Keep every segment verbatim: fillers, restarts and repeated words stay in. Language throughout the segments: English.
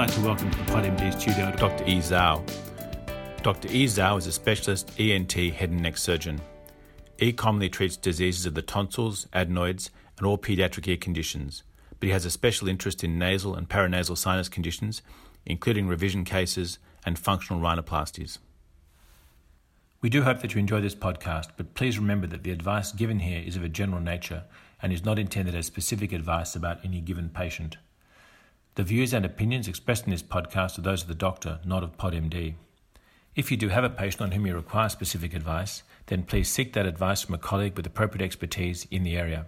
like to welcome to the PodMD studio Doctor Yi Zhao. Doctor Yi Zhao is a specialist E N T head and neck surgeon. Yi commonly treats diseases of the tonsils, adenoids, and all pediatric ear conditions, but he has a special interest in nasal and paranasal sinus conditions, including revision cases and functional rhinoplasties. We do hope that you enjoy this podcast, but please remember that the advice given here is of a general nature and is not intended as specific advice about any given patient. The views and opinions expressed in this podcast are those of the doctor, not of PodMD. If you do have a patient on whom you require specific advice, then please seek that advice from a colleague with appropriate expertise in the area.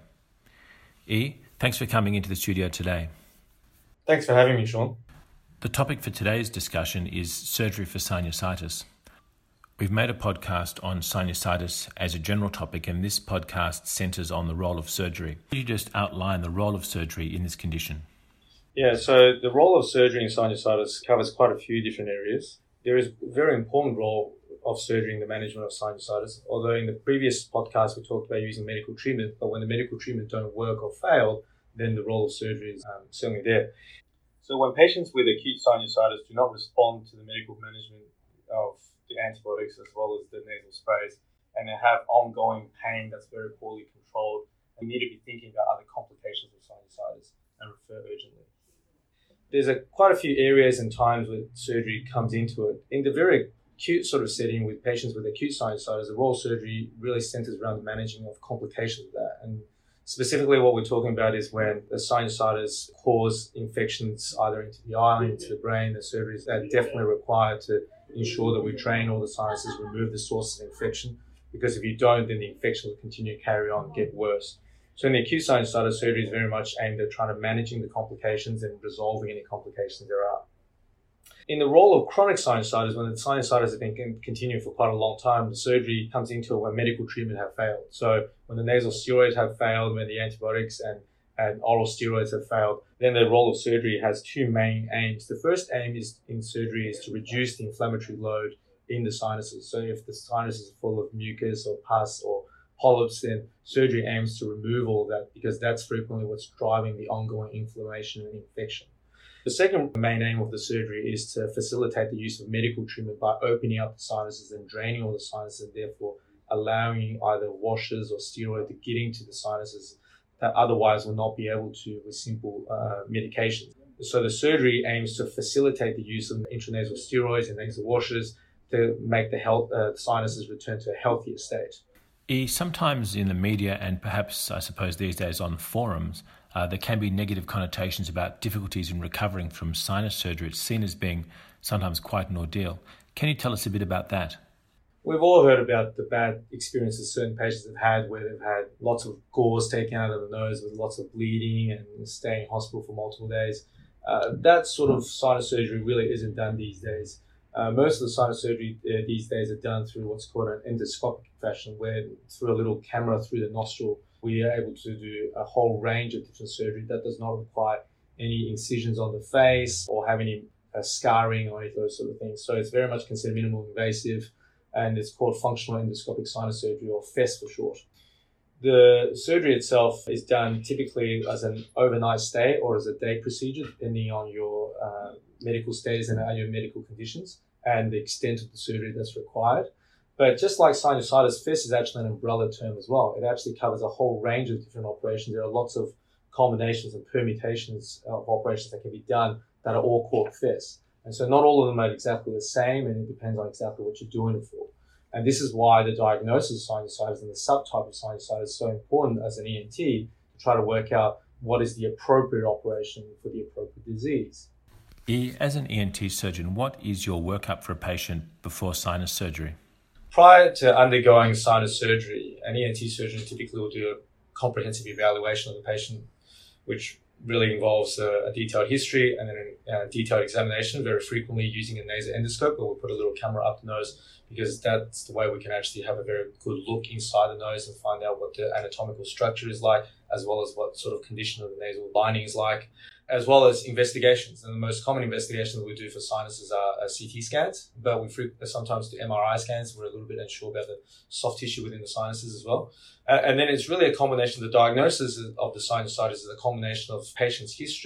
E, thanks for coming into the studio today. Thanks for having me, Sean. The topic for today's discussion is surgery for sinusitis. We've made a podcast on sinusitis as a general topic, and this podcast centres on the role of surgery. Could you just outline the role of surgery in this condition? Yeah, so the role of surgery in sinusitis covers quite a few different areas. There is a very important role of surgery in the management of sinusitis, although in the previous podcast we talked about using medical treatment, but when the medical treatment don't work or fail, then the role of surgery is um, certainly there. So when patients with acute sinusitis do not respond to the medical management of the antibiotics as well as the nasal sprays, and they have ongoing pain that's very poorly controlled, we need to be thinking about other complications of sinusitis and refer urgently. There's a, quite a few areas and times where surgery comes into it. In the very acute sort of setting with patients with acute sinusitis, the role of surgery really centers around the managing of complications of that. And specifically what we're talking about is when the sinusitis cause infections either into the eye, into the brain, the surgeries that are definitely required to ensure that we drain all the sinuses, remove the sources of infection, because if you don't, then the infection will continue to carry on and get worse. So in the acute sinusitis, surgery is very much aimed at trying to managing the complications and resolving any complications there are. In the role of chronic sinusitis, when the sinusitis has been continuing for quite a long time, the surgery comes into it when medical treatment have failed. So when the nasal steroids have failed, when the antibiotics and, and oral steroids have failed, then the role of surgery has two main aims. The first aim is in surgery is to reduce the inflammatory load in the sinuses. So if the sinus is full of mucus or pus or polyps, then surgery aims to remove all of that because that's frequently what's driving the ongoing inflammation and infection. The second main aim of the surgery is to facilitate the use of medical treatment by opening up the sinuses and draining all the sinuses, and therefore allowing either washes or steroid to get into the sinuses that otherwise will not be able to with simple uh, medications. So the surgery aims to facilitate the use of intranasal steroids and nasal washes to make the health uh, sinuses return to a healthier state. E, sometimes in the media and perhaps, I suppose, these days on forums, uh, there can be negative connotations about difficulties in recovering from sinus surgery. It's seen as being sometimes quite an ordeal. Can you tell us a bit about that? We've all heard about the bad experiences certain patients have had where they've had lots of gauze taken out of the nose with lots of bleeding and staying in hospital for multiple days. Uh, that sort of sinus surgery really isn't done these days. Uh, most of the sinus surgery uh, these days are done through what's called an endoscopic fashion, where through a little camera through the nostril, we are able to do a whole range of different surgery that does not require any incisions on the face or have any uh, scarring or any of those sort of things. So it's very much considered minimal invasive, and it's called functional endoscopic sinus surgery, or F E S for short. The surgery itself is done typically as an overnight stay or as a day procedure, depending on your uh, medical status and your medical conditions and the extent of the surgery that's required. But just like sinusitis, F E S is actually an umbrella term as well. It actually covers a whole range of different operations. There are lots of combinations and permutations of operations that can be done that are all called F E S. And so not all of them are exactly the same, and it depends on exactly what you're doing it for. And this is why the diagnosis of sinusitis and the subtype of sinusitis is so important as an E N T to try to work out what is the appropriate operation for the appropriate disease. E, as an E N T surgeon, what is your workup for a patient before sinus surgery? Prior to undergoing sinus surgery, an E N T surgeon typically will do a comprehensive evaluation of the patient, which really involves a, a detailed history and then a, a detailed examination, very frequently using a nasal endoscope, where we'll put a little camera up the nose, because that's the way we can actually have a very good look inside the nose and find out what the anatomical structure is like, as well as what sort of condition of the nasal lining is like, as well as investigations. And the most common investigations that we do for sinuses are, are C T scans, but we frequently sometimes do M R I scans. We're a little bit unsure about the soft tissue within the sinuses as well. Uh, and then it's really a combination. The diagnosis of the sinusitis is a combination of patient's history,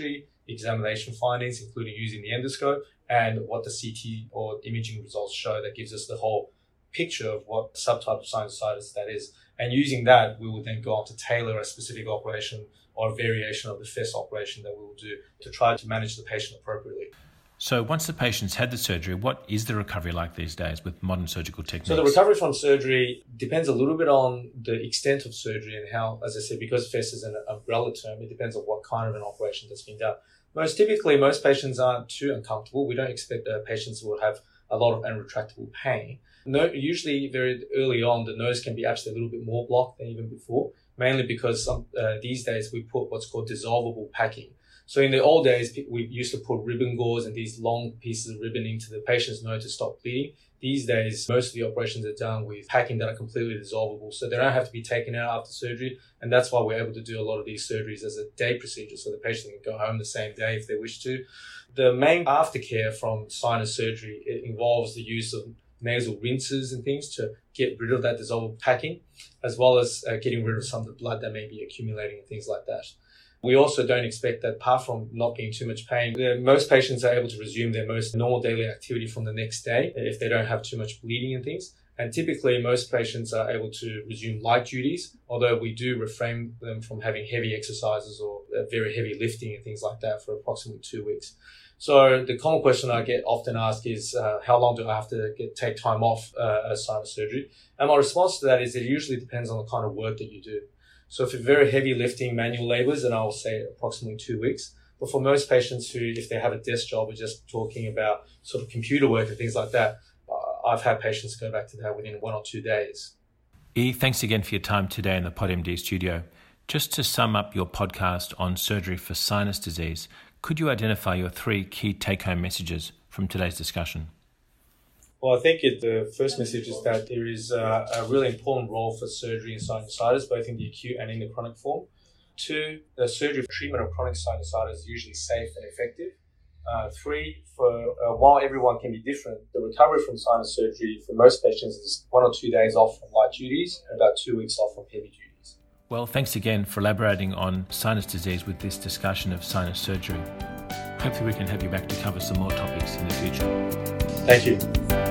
examination findings, including using the endoscope, and what the C T or imaging results show. That gives us the whole picture of what subtype of sinusitis that is. And using that, we will then go on to tailor a specific operation or a variation of the F E S operation that we will do to try to manage the patient appropriately. So once the patient's had the surgery, what is the recovery like these days with modern surgical techniques? So the recovery from surgery depends a little bit on the extent of surgery and how, as I said, because F E S is an umbrella term, it depends on what kind of an operation that's been done. Most typically, most patients aren't too uncomfortable. We don't expect uh, patients will have a lot of unretractable pain. No, usually very early on, the nose can be actually a little bit more blocked than even before, mainly because some, uh, these days we put what's called dissolvable packing. So in the old days, we used to put ribbon gauze and these long pieces of ribbon into the patient's nose to stop bleeding. These days, most of the operations are done with packing that are completely dissolvable, so they don't have to be taken out after surgery. And that's why we're able to do a lot of these surgeries as a day procedure, so the patient can go home the same day if they wish to. The main aftercare from sinus surgery, it involves the use of nasal rinses and things to get rid of that dissolvable packing, as well as uh, getting rid of some of the blood that may be accumulating and things like that. We also don't expect that, apart from not being too much pain, most patients are able to resume their most normal daily activity from the next day if they don't have too much bleeding and things. And typically, most patients are able to resume light duties, although we do refrain them from having heavy exercises or very heavy lifting and things like that for approximately two weeks. So the common question I get often asked is, uh, how long do I have to get, take time off uh, as sinus surgery? And my response to that is it usually depends on the kind of work that you do. So for very heavy lifting manual labors, then I will say approximately two weeks. But for most patients who, if they have a desk job, are just talking about sort of computer work and things like that, uh, I've had patients go back to that within one or two days. E, thanks again for your time today in the PodMD studio. Just to sum up your podcast on surgery for sinus disease, could you identify your three key take-home messages from today's discussion? Well, I think it, the first message is that there is a, a really important role for surgery in sinusitis, both in the acute and in the chronic form. Two, the surgery for treatment of chronic sinusitis is usually safe and effective. Uh, three, for uh, while everyone can be different, the recovery from sinus surgery for most patients is one or two days off from light duties and about two weeks off from heavy duties. Well, thanks again for elaborating on sinus disease with this discussion of sinus surgery. Hopefully we can have you back to cover some more topics in the future. Thank you.